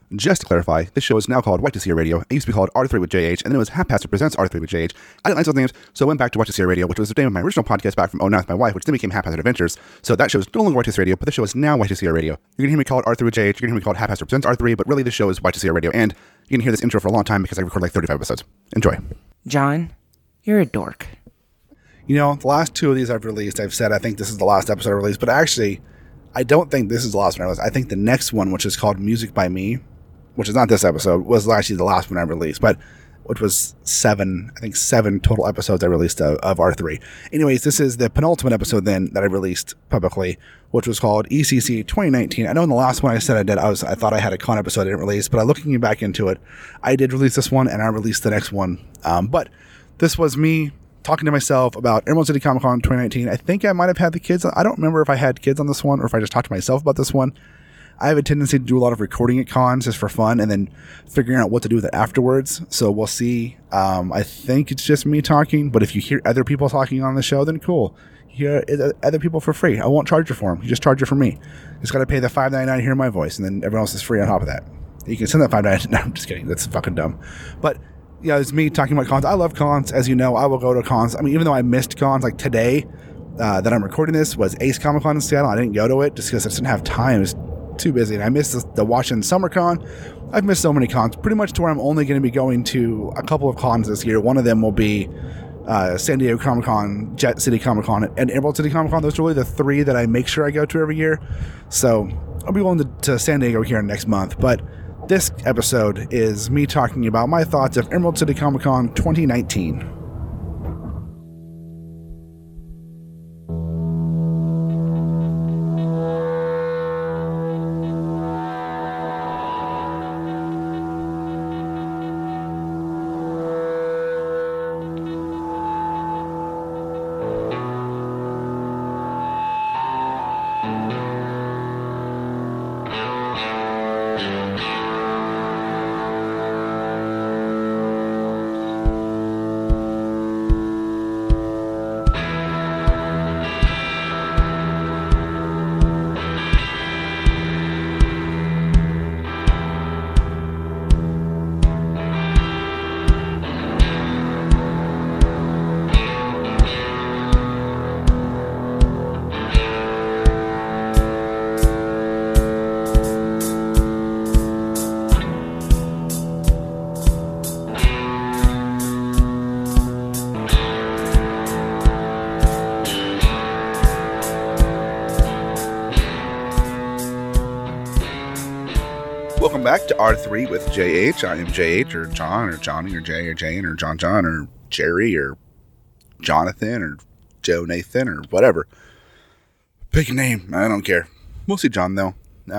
Just to clarify, this show is now called White to See Radio. It used to be called R3 with JH, and then it was Haphazard Presents R3 with JH. I didn't like those names, so I went back to White to See Radio, which was the name of my original podcast back from 09 with my wife, which then became Haphazard Adventures. So that show is no longer White to See Radio, but the show is now White to See Radio. You're going to hear me call it R3 with JH, you're going to hear me call it Haphazard Presents R3, but really the show is White to See Radio, and you're going to hear this intro for a long time because I record like 35 episodes. Enjoy. John, you're a dork. You know, the last two of these I've released, I've said I think this is the last episode I released, but actually, I don't think this is the last one I released. I think the next one, which is called Music by Me, which is not this episode, was actually the last one I released, but which was seven total episodes I released of R3. Anyways, this is the penultimate episode then that I released publicly, which was called ECC 2019. I know in the last one I said I thought I had a con episode I didn't release, but looking back into it, I did release this one and I released the next one. But this was me talking to myself about Emerald City Comic Con 2019. I think I might have had the kids. I don't remember if I had kids on this one or if I just talked to myself about this one. I have a tendency to do a lot of recording at cons just for fun and then figuring out what to do with it afterwards. So we'll see. I think it's just me talking, but if you hear other people talking on the show, then cool. You hear other people for free. I won't charge you for them. You just charge you for me. You just got to pay the $5.99 to hear my voice, and then everyone else is free on top of that. You can send that $5.99. No, I'm just kidding. That's fucking dumb. But yeah, it's me talking about cons. I love cons. As you know, I will go to cons. I mean, even though I missed cons, like today that I'm recording this was Ace Comic Con in Seattle. I didn't go to it just because I just didn't have time. It was too busy, and I missed the Washington Summer Con. I've missed so many cons, pretty much to where I'm only going to be going to a couple of cons this year. One of them will be San Diego Comic Con, Jet City Comic Con, and Emerald City Comic Con. Those are really the three that I make sure I go to every year. So I'll be going to San Diego here next month. But this episode is me talking about my thoughts of Emerald City Comic Con 2019. Welcome back to R3 with JH. I am JH, or John, or Johnny, or Jay, or Jane, or John, or Jerry, or Jonathan, or Joe Nathan, or whatever. Pick a name. I don't care. Mostly John, though.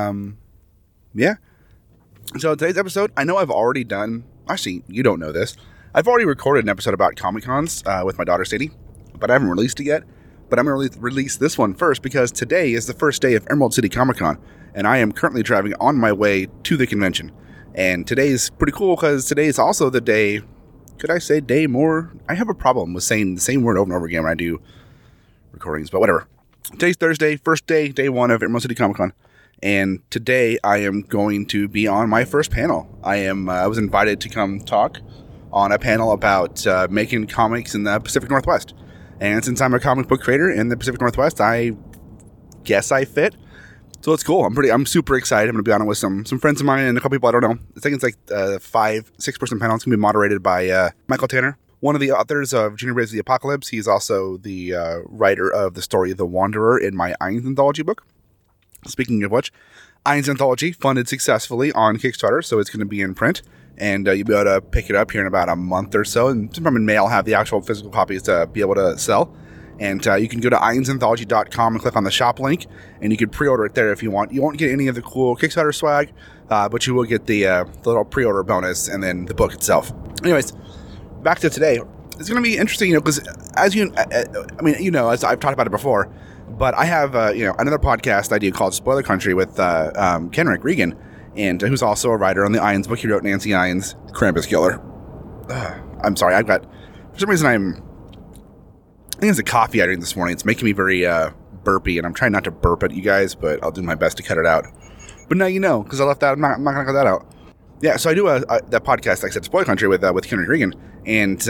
Yeah. So today's episode, I know I've already done... Actually, you don't know this. I've already recorded an episode about Comic-Cons with my daughter, Sadie, but I haven't released it yet. But I'm going to release this one first because today is the first day of Emerald City Comic Con, and I am currently driving on my way to the convention. And today's pretty cool because today is also the day, could I say day more? I have a problem with saying the same word over and over again when I do recordings, but whatever. Today's Thursday, first day, day one of Emerald City Comic Con. And today I am going to be on my first panel. I was invited to come talk on a panel about making comics in the Pacific Northwest. And since I'm a comic book creator in the Pacific Northwest, I guess I fit. So it's cool. I'm super excited. I'm going to be on it with some friends of mine and a couple people I don't know. I think it's like a 5-6-person panel. It's going to be moderated by Michael Tanner, one of the authors of Junior Brave of the Apocalypse. He's also the writer of the story The Wanderer in my Ainz anthology book. Speaking of which, Ainz anthology funded successfully on Kickstarter, so it's going to be in print. And you'll be able to pick it up here in about a month or so. And sometime in May, I'll have the actual physical copies to be able to sell. And you can go to ainzanthology.com and click on the shop link, and you can pre-order it there if you want. You won't get any of the cool Kickstarter swag, but you will get the little pre-order bonus and then the book itself. Anyways, back to today. It's going to be interesting, because as as I've talked about it before, but I have another podcast I do called Spoiler Country with Kenrick Regan, and who's also a writer on the Ainz book. He wrote Nancy Ainz' Krampus Killer. I'm sorry, for some reason I think it's a coffee I drank this morning. It's making me very burpy, and I'm trying not to burp at you guys, but I'll do my best to cut it out. But now you know, because I left that. I'm not going to cut that out. Yeah, so I do that podcast, like I said, Spoiler Country with Henry Regan, and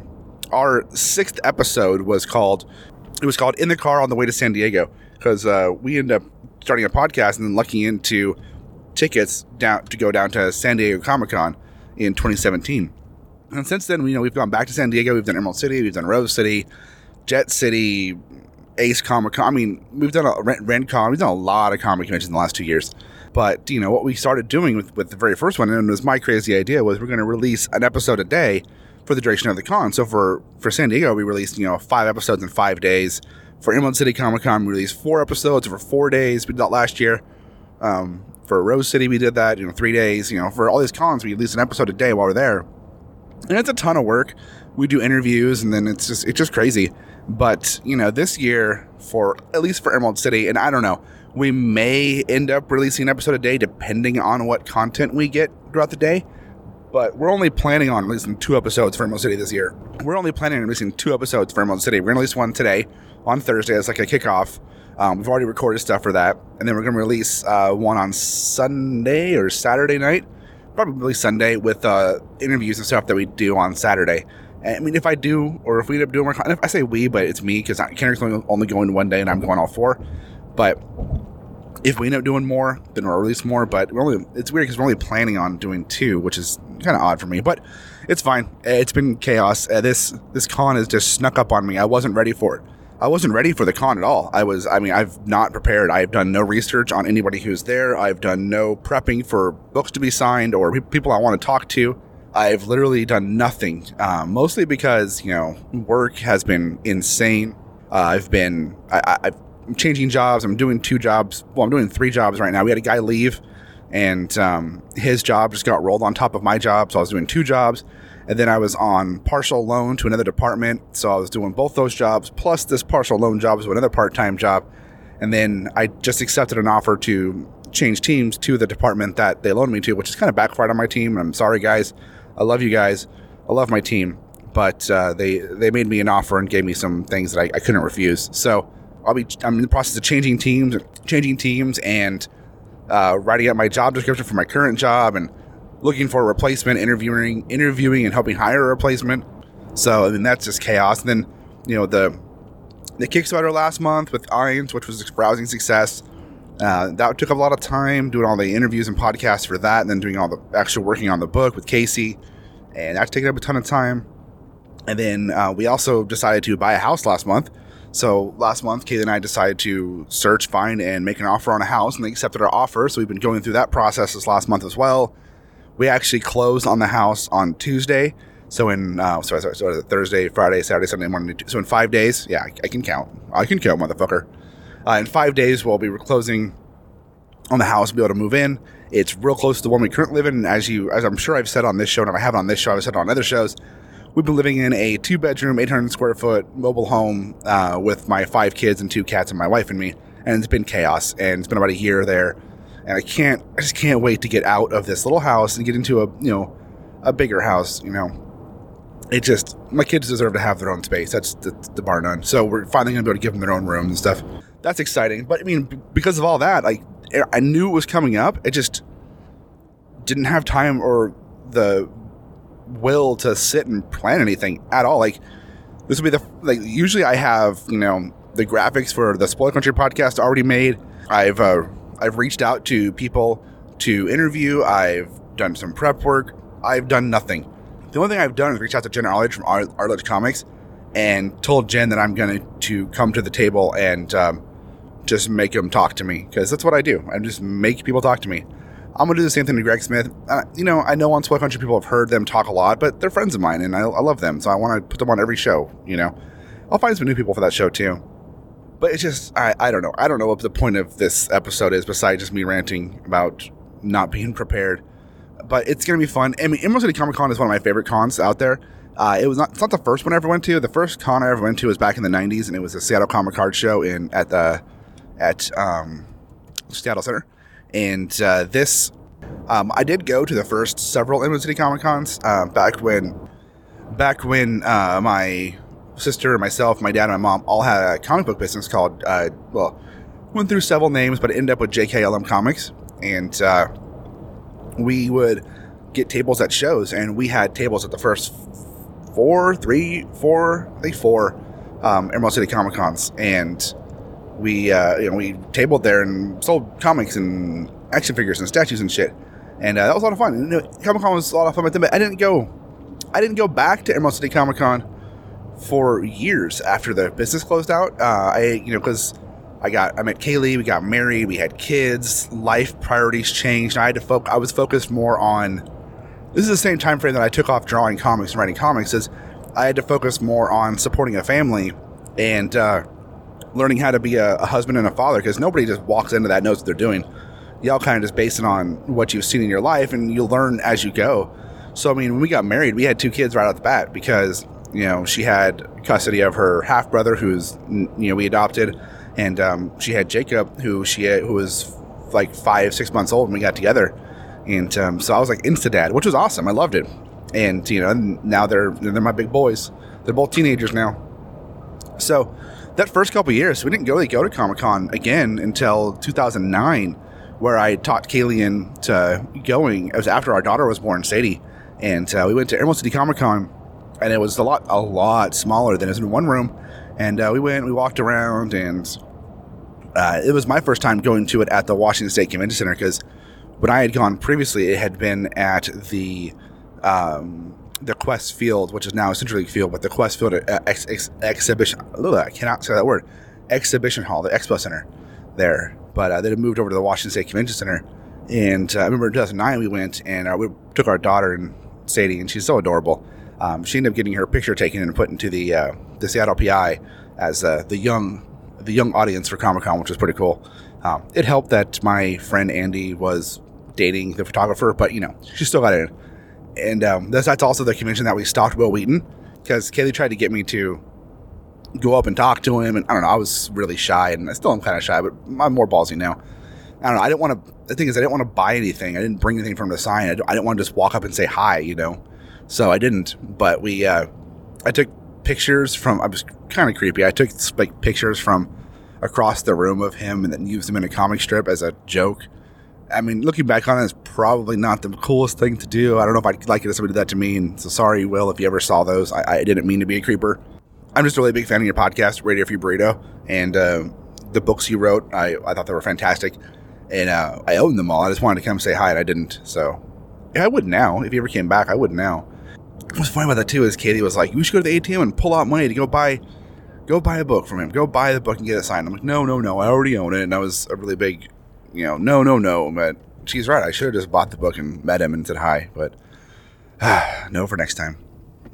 our 6th episode was called In the Car on the Way to San Diego, because we ended up starting a podcast and then lucking into tickets to go down to San Diego Comic-Con in 2017. And since then, we've gone back to San Diego. We've done Emerald City, we've done Rose City, Jet City, Ace Comic-Con. I mean, we've done RenCon. We've done a lot of comic conventions in the last 2 years. But, what we started doing with the very first one, and it was my crazy idea, was we're going to release an episode a day for the duration of the con. So for San Diego, we released, 5 episodes in 5 days. For Emerald City Comic-Con, we released 4 episodes over 4 days. We did that last year. For Rose City, we did that, 3 days. For all these cons, we release an episode a day while we're there. And it's a ton of work. We do interviews, and then it's just crazy. But, this year, at least for Emerald City, and I don't know, we may end up releasing an episode a day depending on what content we get throughout the day. But we're only planning on releasing 2 episodes for Emerald City this year. We're only planning on releasing 2 episodes for Emerald City. We're going to release one today on Thursday as like a kickoff. We've already recorded stuff for that. And then we're going to release one on Sunday or Saturday night. Probably Sunday with interviews and stuff that we do on Saturday. I mean, if I do, or if we end up doing more content, I say we, but it's me, because Kendrick's only going one day and I'm going all 4. But if we end up doing more, then we'll release more. But it's weird because we're only planning on doing 2, which is kind of odd for me. But it's fine. It's been chaos. This con has just snuck up on me. I wasn't ready for it. I wasn't ready for the con at all. I've not prepared. I've done no research on anybody who's there. I've done no prepping for books to be signed or people I want to talk to. I've literally done nothing, mostly because, work has been insane. I'm changing jobs. I'm doing 2 jobs. Well, I'm doing 3 jobs right now. We had a guy leave, and his job just got rolled on top of my job, so I was doing 2 jobs. And then I was on partial loan to another department, so I was doing both those jobs, plus this partial loan job to another part-time job. And then I just accepted an offer to change teams to the department that they loaned me to, which is kind of backfired on my team. I'm sorry, guys. I love you guys. I love my team. But they made me an offer and gave me some things that I couldn't refuse. So I'm in the process of changing teams and writing out my job description for my current job and looking for a replacement, interviewing and helping hire a replacement. So, that's just chaos. And then, the Kickstarter last month with Irons, which was a rousing success. That took a lot of time, doing all the interviews and podcasts for that, and then doing all the actual working on the book with Casey. And that's taken up a ton of time. And then we also decided to buy a house last month. So last month, Kaylee and I decided to search, find, and make an offer on a house, and they accepted our offer. So we've been going through that process this last month as well. We actually closed on the house on Tuesday. So Thursday, Friday, Saturday, Sunday, Monday. So in 5 days, yeah, I can count. I can count, motherfucker. In 5 days, we'll be closing on the house, be able to move in. It's real close to the one we currently live in. As I'm sure I've said on this show, and if I haven't on this show, I've said it on other shows. We've been living in a 2-bedroom, 800 square foot mobile home with my 5 kids and 2 cats and my wife and me. And it's been chaos. And it's been about a year there. And I just can't wait to get out of this little house and get into a bigger house. My kids deserve to have their own space. That's the bar none. So we're finally going to be able to give them their own rooms and stuff. That's exciting. But because of all that, I knew it was coming up. It just didn't have time or the will to sit and plan anything at all. This would be usually I have, the graphics for the Spoiler Country podcast already made. I've reached out to people to interview. I've done some prep work. I've done nothing. The only thing I've done is reach out to Jen Arledge from Arledge Comics and told Jen that I'm going to come to the table and just make them talk to me, because that's what I do. I just make people talk to me. I'm going to do the same thing to Greg Smith. I know on Spoiler Country people have heard them talk a lot, but they're friends of mine, and I love them, so I want to put them on every show, I'll find some new people for that show, too. But it's just, I don't know. I don't know what the point of this episode is besides just me ranting about not being prepared. But it's going to be fun. Emerald City Comic Con is one of my favorite cons out there. It's not the first one I ever went to. The first con I ever went to was back in the 90s, and it was a Seattle Comic Card Show at Seattle Center. And I did go to the first several Emerald City Comic Cons back when my sister, myself, my dad, and my mom all had a comic book business called, went through several names, but it ended up with JKLM Comics. And we would get tables at shows, and we had tables at the first four Emerald City Comic Cons, and we tabled there and sold comics and action figures and statues and shit, and that was a lot of fun. And, Comic Con was a lot of fun with them, but I didn't go back to Emerald City Comic Con for years after the business closed out. Because I met Kaylee, we got married, we had kids, life priorities changed. I was focused more on. This is the same time frame that I took off drawing comics and writing comics. Is I had to focus more on supporting a family and learning how to be a husband and a father, because nobody just walks into that and knows what they're doing. Y'all kind of just base it on what you've seen in your life, and you'll learn as you go. So, I mean, when we got married, we had 2 kids right out the bat because, she had custody of her half-brother who's, we adopted, and she had Jacob, who was like 5-6 months old when we got together. And so I was like insta-dad, which was awesome. I loved it. And, now they're my big boys. They're both teenagers now. So that first couple of years, we didn't really go to Comic-Con again until 2009, where I taught Kaylee into going. It was after our daughter was born, Sadie. And we went to Emerald City Comic Con, and it was a lot smaller than it was in one room. And we walked around, and it was my first time going to it at the Washington State Convention Center, because when I had gone previously, it had been at the Quest Field, which is now Central League Field, but the Quest Field exhibition. I cannot say that word. Exhibition Hall, the Expo Center there. But they had moved over to the Washington State Convention Center. And I remember in 2009 we went, and we took our daughter and Sadie, and she's so adorable. She ended up getting her picture taken and put into the Seattle PI as the young audience for Comic-Con, which was pretty cool. It helped that my friend Andy was dating the photographer, but she still got in. And that's also the convention that we stalked Will Wheaton, because Kaylee tried to get me to go up and talk to him, and I don't know, I was really shy, and I still am kind of shy, but I'm more ballsy now. I don't know, I didn't want to buy anything. I didn't bring anything from the sign. I didn't want to just walk up and say hi, so I didn't. But I took pictures from, I was kind of creepy, I took like pictures from across the room of him and then used them in a comic strip as a joke. I mean, looking back on it, it's probably not the coolest thing to do. I don't know if I'd like it if somebody did that to me, and so sorry, Will, if you ever saw those. I didn't mean to be a creeper. I'm just a really big fan of your podcast, Radio Free Burrito, and the books you wrote, I thought they were fantastic, and I own them all. I just wanted to come say hi, and I didn't, so yeah, I would now. If you ever came back, I would now. What's funny about that, too, is Katie was like, you should go to the ATM and pull out money to go buy a book from him. Go buy the book and get it signed. I'm like, no, I already own it, and I was a really big, no, but she's right. I should have just bought the book and met him and said hi, but no for next time.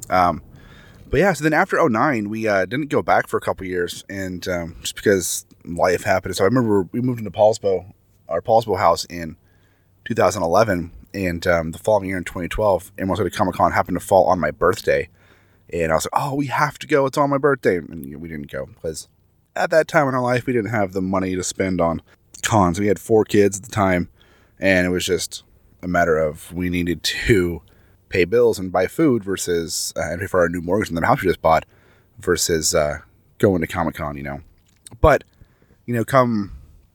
But yeah, so then after 2009, we didn't go back for a couple years, and just because life happened. So I remember we moved into our Paulsbo house in 2011, and the following year in 2012, Emerald City Comic Con happened to fall on my birthday, and I was like, oh, we have to go. It's on my birthday, and we didn't go because at that time in our life, we didn't have the money to spend on cons. We had 4 kids at the time, and it was just a matter of we needed to pay bills and buy food versus and pay for our new mortgage and the house we just bought versus going to Comic-Con, But, come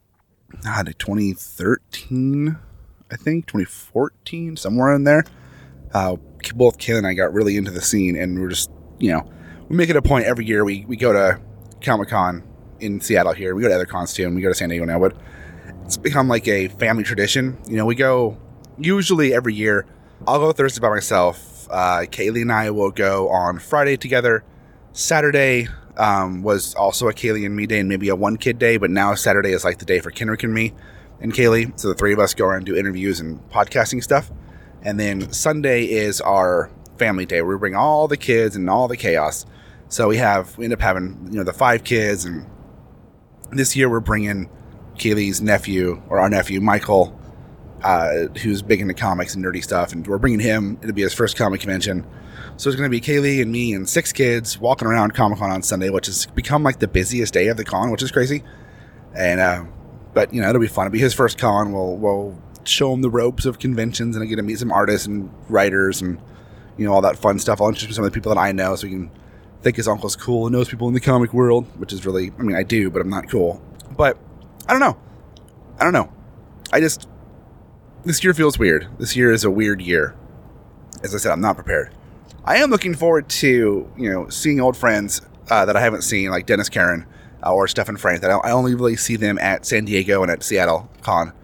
2013, I think, 2014, somewhere in there, both Kayla and I got really into the scene, and we're just, we make it a point every year. We go to Comic-Con in Seattle here. We go to other cons too, and we go to San Diego now, but it's become like a family tradition. We go usually every year. I'll go Thursday by myself. Kaylee and I will go on Friday together. Saturday was also a Kaylee and me day and maybe a one kid day, but now Saturday is like the day for Kendrick and me and Kaylee. So the 3 of us go around and do interviews and podcasting stuff. And then Sunday is our family day where we bring all the kids and all the chaos. So we end up having, the 5 kids. And this year we're bringing Kaylee's nephew, or our nephew, Michael, who's big into comics and nerdy stuff, and we're bringing him. It'll be his first comic convention. So it's going to be Kaylee and me and 6 kids walking around Comic-Con on Sunday, which has become like the busiest day of the con, which is crazy. And but it'll be fun. It'll be his first con. We'll show him the ropes of conventions, and I get to meet some artists and writers and all that fun stuff. I'll introduce some of the people that I know, so he can think his uncle's cool and knows people in the comic world, which is really, I do, but I'm not cool. But I don't know. This year feels weird. This year is a weird year. as I said, I'm not prepared. I am looking forward to, seeing old friends that I haven't seen, like Dennis Karen or Stephen Frank, that I only really see them at San Diego and at Seattle Con,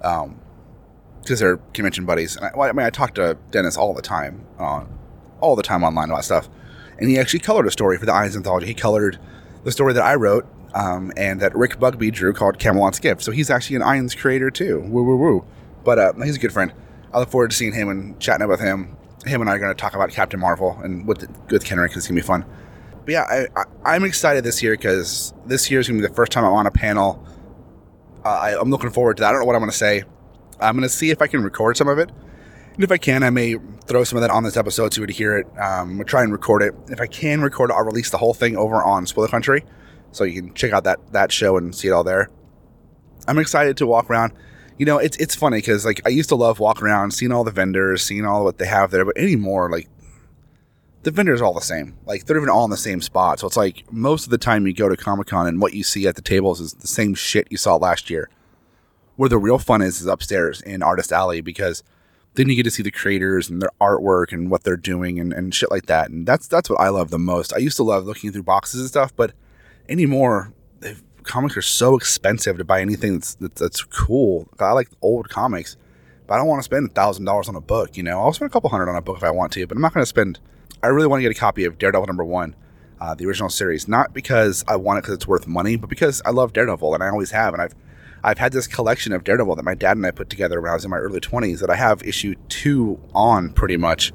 because they're convention buddies. And I talk to Dennis all the time online about stuff. And he actually colored a story for the Irons Anthology. He colored the story that I wrote and that Rick Bugby drew called Camelot's Gift. So he's actually an Irons creator too. Woo, woo, woo. But he's a good friend. I look forward to seeing him and chatting with him. Him and I are going to talk about Captain Marvel and with Kenrick, because it's going to be fun. But yeah, I'm excited this year, because this year is going to be the first time I'm on a panel. I'm looking forward to that. I don't know what I'm going to say. I'm going to see if I can record some of it. And if I can, I may throw some of that on this episode so you would hear it. We'll try and record it. If I can record it, I'll release the whole thing over on Spoiler Country, so you can check out that show and see it all there. I'm excited to walk around. It's funny, because like I used to love walking around, seeing all the vendors, seeing all what they have there. But anymore, like, the vendors are all the same. Like, they're even all in the same spot. So it's like most of the time you go to Comic-Con and what you see at the tables is the same shit you saw last year. Where the real fun is upstairs in Artist Alley, because then you get to see the creators and their artwork and what they're doing and shit like that. And that's what I love the most. I used to love looking through boxes and stuff, but anymore, comics are so expensive to buy anything that's cool. I like old comics, but I don't want to spend $1,000 on a book. I'll spend a couple $100 on a book if I want to, but I'm not going to spend. I really want to get a copy of Daredevil #1, the original series, not because I want it because it's worth money, but because I love Daredevil, and I always have. And I've had this collection of Daredevil that my dad and I put together when I was in my early 20s that I have issue 2 on, pretty much.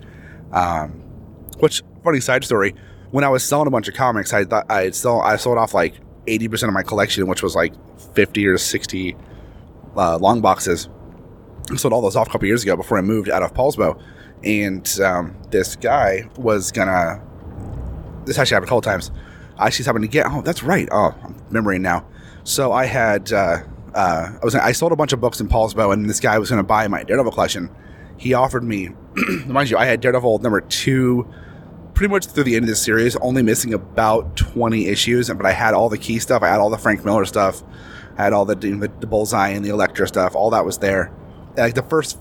Which, funny side story, when I was selling a bunch of comics, I sold off like 80% of my collection, which was like 50 or 60 long boxes. I sold all those off a couple years ago before I moved out of Paulsbo. And this guy was gonna. This actually happened a couple times. I actually happened to get. Oh, that's right. Oh, I'm remembering now. So I had. I sold a bunch of books in Paulsbo, and this guy was gonna buy my Daredevil collection. He offered me. Mind you, I had Daredevil #2 pretty much through the end of this series, only missing about 20 issues. But I had all the key stuff. I had all the Frank Miller stuff. I had all the Bullseye and the Elektra stuff. All that was there. Like the first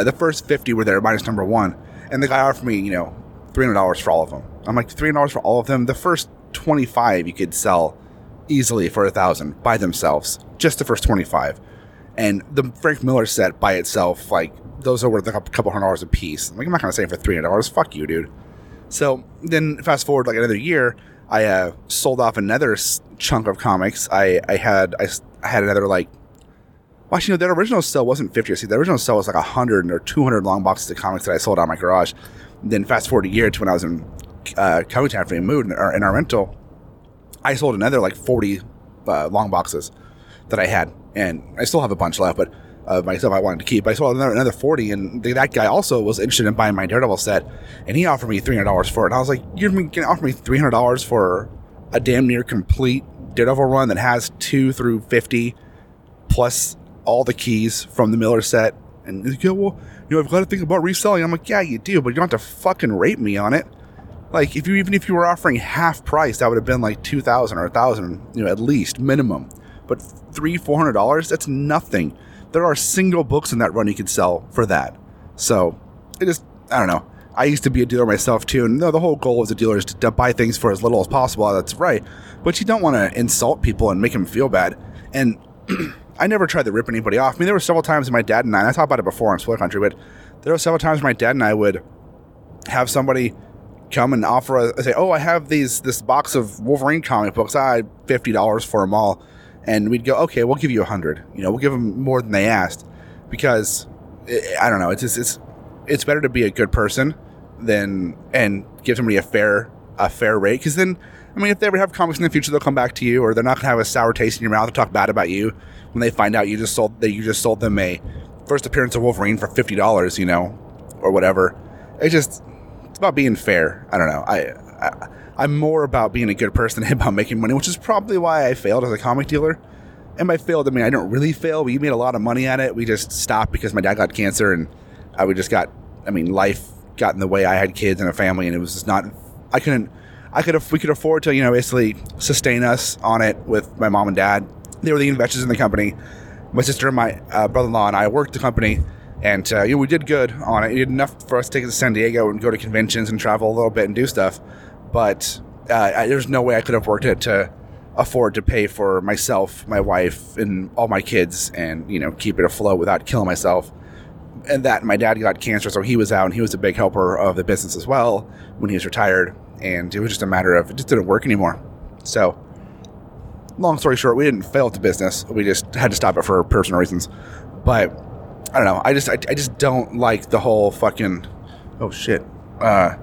50 were there minus #1, and the guy offered me, $300 for all of them. I'm like, $300 for all of them? The first 25 you could sell easily for $1,000 by themselves, just the first 25. And the Frank Miller set by itself, like, those are worth like a couple $100 a piece. I'm like, I'm not gonna say it for $300. Fuck you, dude. So then, fast forward like another year, I sold off another chunk of comics. I had another like. Well, actually, that original sale wasn't 50. See, the original sale was like 100 or 200 long boxes of comics that I sold out of my garage. Then fast forward a year to when I was in Comic Town for Mood in our rental, I sold another like 40 long boxes that I had, and I still have a bunch left, but myself I wanted to keep. I sold another 40, and that guy also was interested in buying my Daredevil set, and he offered me $300 for it. And I was like, "You're going to offer me $300 for a damn near complete Daredevil run that has 2 through 50 plus all the keys from the Miller set?" And he's like, "Yeah, well, I've got to think about reselling." I'm like, "Yeah, you do, but you don't have to fucking rate me on it. Like, even if you were offering half price, that would have been like $2,000 or $1,000, at least minimum. But $300-$400, that's nothing. There are single books in that run you could sell for that. So I don't know. I used to be a dealer myself too, and the whole goal as a dealer is to buy things for as little as possible. That's right, but you don't want to insult people and make them feel bad. And I never tried to rip anybody off. I mean, there were several times my dad and I talked about it before on Spoiler Country, but there were several times my dad and I would have somebody come and say, "Oh, I have this box of Wolverine comic books. I had $50 for them all." And we'd go, "Okay, we'll give you $100. We'll give them more than they asked," because I don't know. It's better to be a good person and give somebody a fair rate. Because then, I mean, if they ever have comics in the future, they'll come back to you, or they're not gonna have a sour taste in your mouth or talk bad about you when they find out you just sold them a first appearance of Wolverine for $50, or whatever. It's about being fair. I don't know. I'm more about being a good person than about making money, which is probably why I failed as a comic dealer. And by failed, I mean, I don't really fail. We made a lot of money at it. We just stopped because my dad got cancer, and life got in the way. I had kids and a family, and it was just not, we could afford to, basically sustain us on it with my mom and dad. They were the investors in the company. My sister and my brother-in-law and I worked the company, And we did good on it. We did enough for us to take it to San Diego and go to conventions and travel a little bit and do stuff. But there's no way I could have worked it to afford to pay for myself, my wife, and all my kids, and keep it afloat without killing myself. And that my dad got cancer, so he was out, and he was a big helper of the business as well when he was retired. And it was just a matter of it just didn't work anymore. So, long story short, we didn't fail at the business. We just had to stop it for personal reasons. But I don't know. I just don't like the whole fucking. Oh shit. I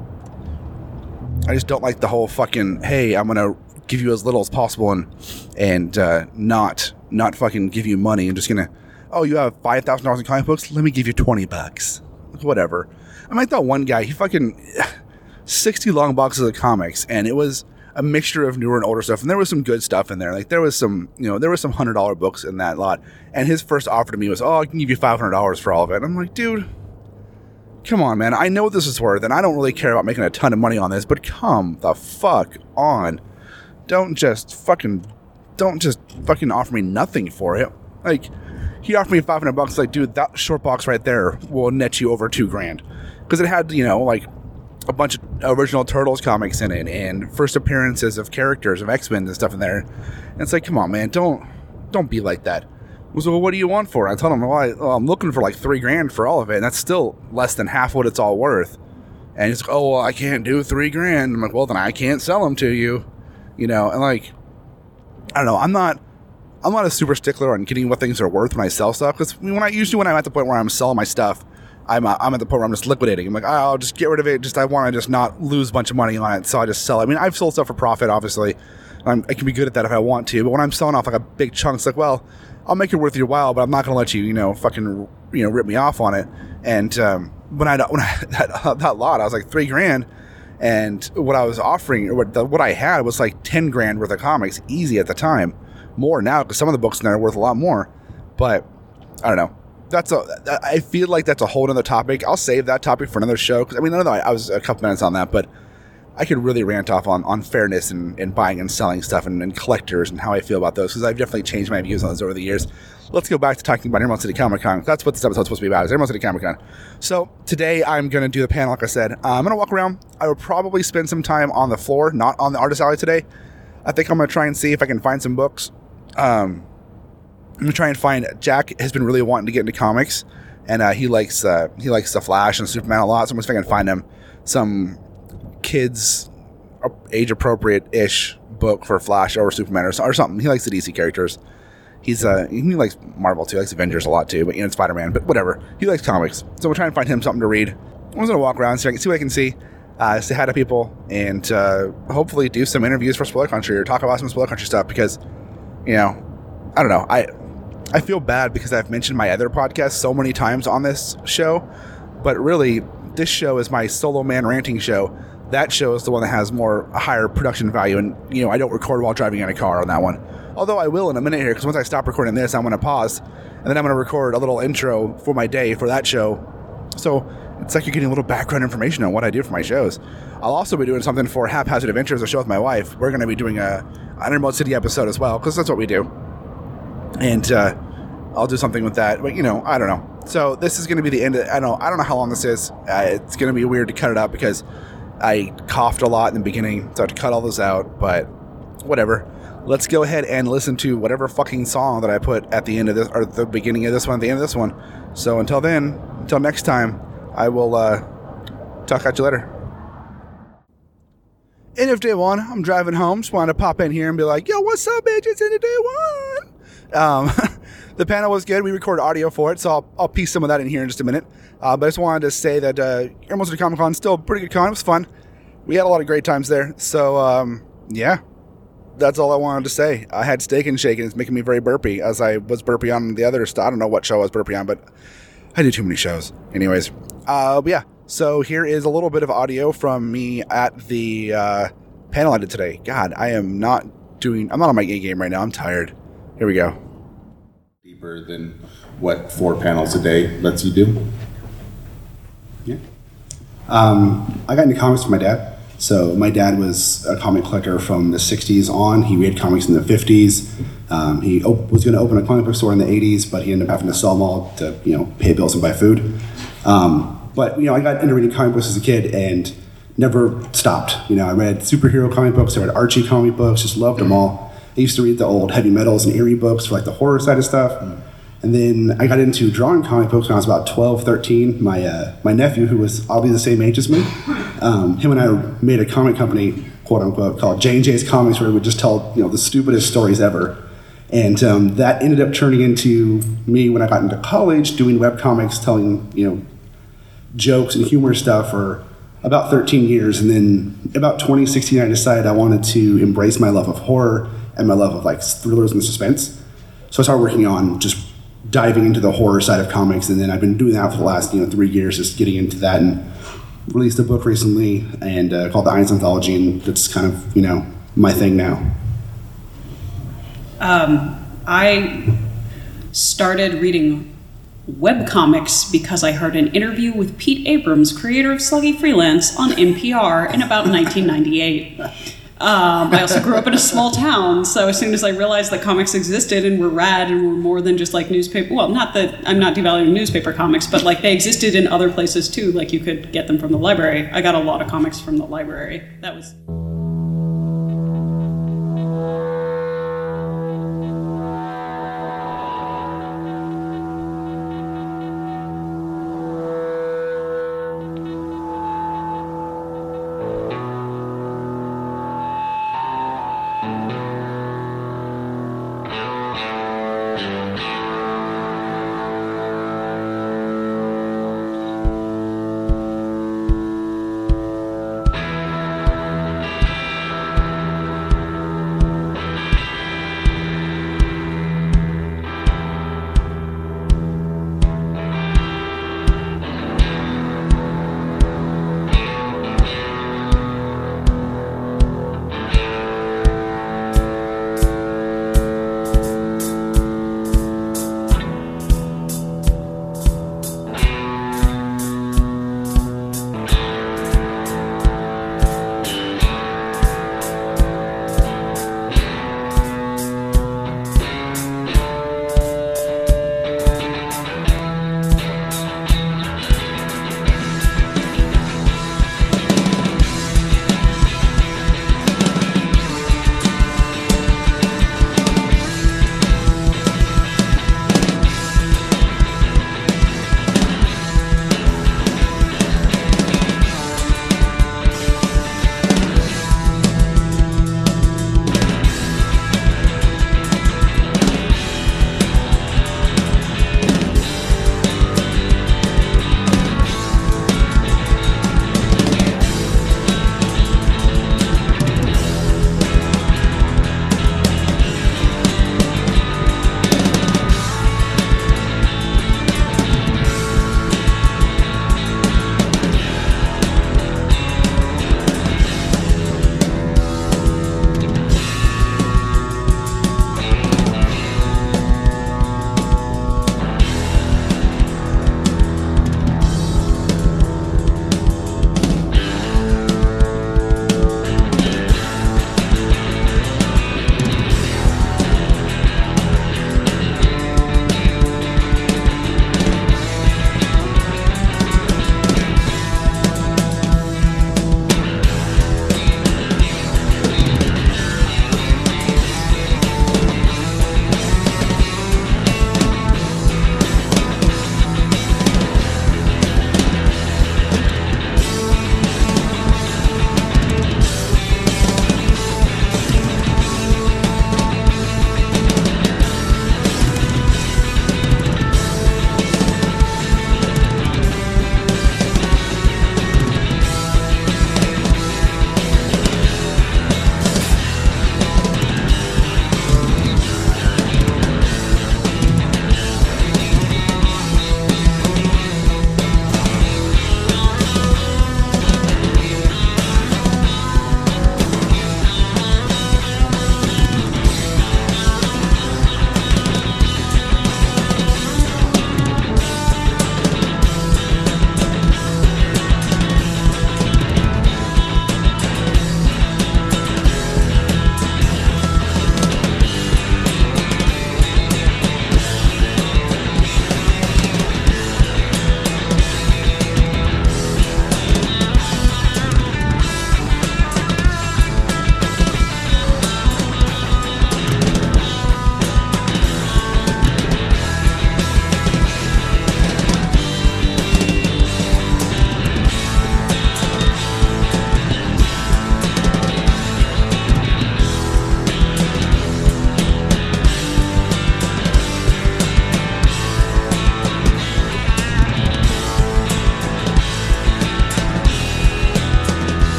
just don't like the whole fucking. Hey, I'm gonna give you as little as possible and not fucking give you money. I'm just gonna. Oh, you have $5,000 in comic books? Let me give you $20. Whatever. I'm like that one guy. He fucking 60 long boxes of comics, and it was a mixture of newer and older stuff, and there was some good stuff in there. Like there was some some $100 books in that lot. And his first offer to me was, "Oh, I can give you $500 for all of it." And I'm like, dude, come on, man. I know what this is worth, and I don't really care about making a ton of money on this, but come the fuck on. Don't just fucking offer me nothing for it. Like, he offered me $500. Like, dude, that short box right there will net you over $2,000 because it had like a bunch of original Turtles comics in it and first appearances of characters of X-Men and stuff in there. And it's like, come on, man, don't be like that. So, well, what do you want for it? I told him, well, I'm looking for like $3,000 for all of it, and that's still less than half what it's all worth. And he's like, oh, well, I can't do $3,000. I'm like, well, then I can't sell them to you, and like, I don't know. I'm not a super stickler on getting what things are worth when I sell stuff, because when I'm at the point where I'm selling my stuff, I'm at the point where I'm just liquidating. I'm like, I'll just get rid of it. I want to just not lose a bunch of money on it, so I just sell it. I mean, I've sold stuff for profit, obviously. I can be good at that if I want to, but when I'm selling off like a big chunk, it's like, well, I'll make it worth your while, but I'm not going to let you, fucking, rip me off on it. And when I that lot, I was like $3,000, and what I was offering, or what I had was like $10,000 worth of comics, easy at the time. More now, because some of the books in there are worth a lot more. But I don't know. I feel like that's a whole other topic. I'll save that topic for another show. Because I was a couple minutes on that, but I could really rant off on fairness and buying and selling stuff and collectors and how I feel about those, because I've definitely changed my views on those over the years. Let's go back to talking about Emerald City Comic Con. That's what this episode's supposed to be about, is Emerald City Comic Con. So today I'm going to do the panel, like I said. I'm going to walk around. I will probably spend some time on the floor, not on the artist alley today. I think I'm going to try and see if I can find some books. I'm going to try and find. Jack has been really wanting to get into comics, and he likes the Flash and Superman a lot. So I'm going to see if I can find him some kids age appropriate ish book for Flash or Superman or something. He likes the DC characters. He likes Marvel too. He likes Avengers a lot too, but Spider-Man. But whatever. He likes comics, so we'll try and find him something to read. I'm just gonna walk around so I can see what I can see. Say hi to people, and hopefully do some interviews for Spoiler Country or talk about some Spoiler Country stuff, because I don't know. I feel bad because I've mentioned my other podcast so many times on this show, but really this show is my solo man ranting show. That show is the one that has a higher production value, and I don't record while driving in a car on that one. Although I will in a minute here, because once I stop recording this, I'm going to pause, and then I'm going to record a little intro for my day for that show. So it's like you're getting a little background information on what I do for my shows. I'll also be doing something for Haphazard Adventures, a show with my wife. We're going to be doing an Emerald City episode as well, because that's what we do. And I'll do something with that, but I don't know. So this is going to be the end of I don't know how long this is. It's going to be weird to cut it up because I coughed a lot in the beginning, so I have to cut all this out, but whatever. Let's go ahead and listen to whatever fucking song that I put at the end of this, or the beginning of this one, at the end of this one. So until next time, I will talk at you later. End of day one. I'm driving home. Just wanted to pop in here and be like, yo, what's up, bitch? It's end of day one. The panel was good. We recorded audio for it, so I'll piece some of that in here in just a minute. But I just wanted to say that Emerald City Comic Con is still a pretty good con. It was fun. We had a lot of great times there. So, yeah. That's all I wanted to say. I had Steak and Shake, and it's making me very burpy, as I was burpy on the other stuff. I don't know what show I was burpy on, but I do too many shows. Anyways, but yeah. So here is a little bit of audio from me at the panel I did today. God, I'm not on my A game right now. I'm tired. Here we go. Deeper than what 4 panels a day lets you do. Yeah. I got into comics from my dad. So my dad was a comic collector from the 60s on. He read comics in the 50s. He was going to open a comic book store in the 80s, but he ended up having to sell them all to, pay bills and buy food. But I got into reading comic books as a kid and never stopped. I read superhero comic books, I read Archie comic books, just loved them all. I used to read the old Heavy Metals and Eerie books for like the horror side of stuff. And then I got into drawing comic books when I was about 12, 13. My nephew, who was oddly the same age as me, him and I made a comic company, quote unquote, called J&J's Comics, where we would just tell the stupidest stories ever. And that ended up turning into me when I got into college doing webcomics, telling jokes and humor stuff for about 13 years. And then about 2016, I decided I wanted to embrace my love of horror and my love of like thrillers and suspense. So I started working on just diving into the horror side of comics, and then I've been doing that for the last 3 years, just getting into that, and released a book recently and called the Einstein Anthology, and that's kind of my thing now. I started reading webcomics because I heard an interview with Pete Abrams, creator of Sluggy Freelance, on NPR in about 1998. I also grew up in a small town, so as soon as I realized that comics existed and were rad and were more than just like newspaper, well, not that I'm not devaluing newspaper comics, but like they existed in other places too, like you could get them from the library. I got a lot of comics from the library. That was